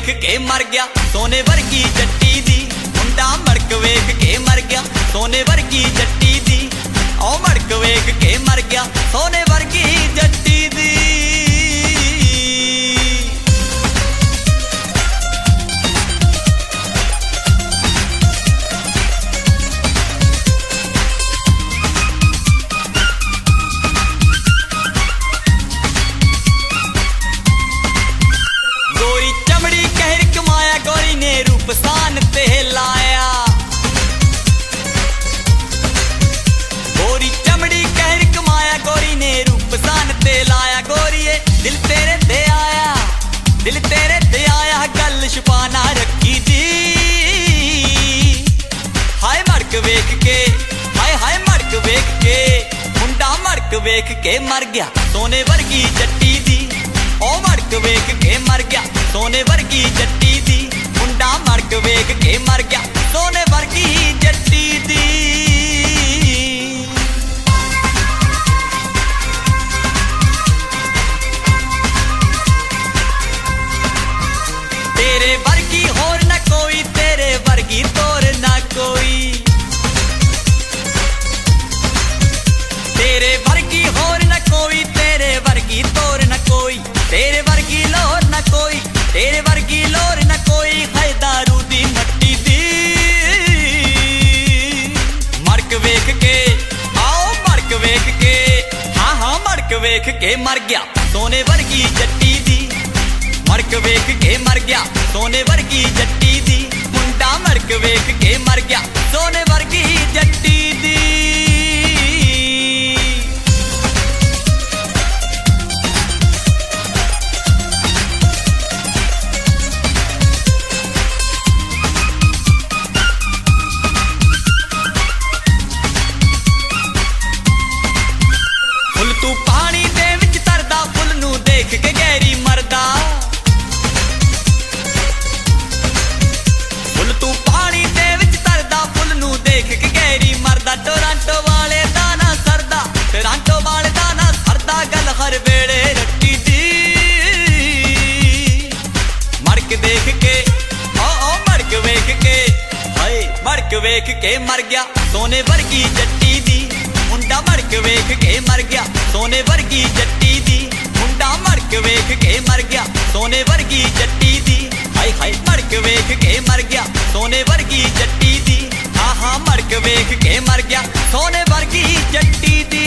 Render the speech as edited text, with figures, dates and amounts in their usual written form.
वेख के मर गया सोने वर्गी जट्टी दी। मुंडा मड़क वेख के मर गया सोने वर्गी जट्टी दी। ओ मड़क वेख के मर गया सोने वर्गी जट्टी दी। सान ते लाया गोरी चमड़ी कहर कमाया गोरी ने रूप सान ते लाया। गोरीए दिल तेरे दे आया दिल तेरे दे आया गल छुपाना रखी दी। हाय मड़क वेख के हाय मड़क वेख के मुंडा मड़क वेख के मर गया सोने वर्गी जट्टी दी। ओ मड़क वेख के मर गया सोने वर्गी जट्टी दी। मुंडा मड़क वेख के मर गया सोने वर्गी जट्टी दी। तेरे वर्गी होर न कोई तेरे वर्गी तोर न कोई। तेरे वर्गी होर न कोई तेरे वर्गी तोर न कोई। तेरे वर्गी लोर न कोई तेरे वर्गी लोर न कोई। है दारू दी मट्टी दी। मड़क वेख के आओ मड़क वेख के हाँ मड़क वेख के मर गया सोने वर्गी जट्टी दी। मड़क वेख के मर गया सोने वर्गी जट्टी दी। मुंडा मड़क वेख के मर गया सोने वर्गी जट्टी दी। तू पानी दे विच तरदा फुल नू देख के गैरी मरदा। फुल तू पानी दे विच तरदा फुल नू देख के गैरी मरदा। टोरांटो वाले दा ना सरदा टोरांटो वाले दा ना सरदा गल हर वेले रट्टी दी। मड़क देख के ओ मड़क वेख के हाय मड़क वेख के मर गया सोने वर्गी जट्टी दी। मुंडा मड़क वेख के मर गया सोने वर्गी जट्टी दी। मुंडा मड़क वेख के मर गया सोने वर्गी जट्टी दी। हाय मड़क वेख के मर गया सोने वर्गी जट्टी दी। हाँ मड़क वेख के मर गया सोने वर्गी जट्टी दी।